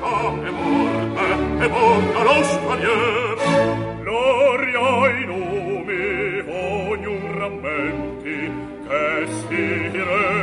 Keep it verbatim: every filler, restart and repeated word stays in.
e morte e morta lo stranier. Gloria ai numi ognun rammenti che si re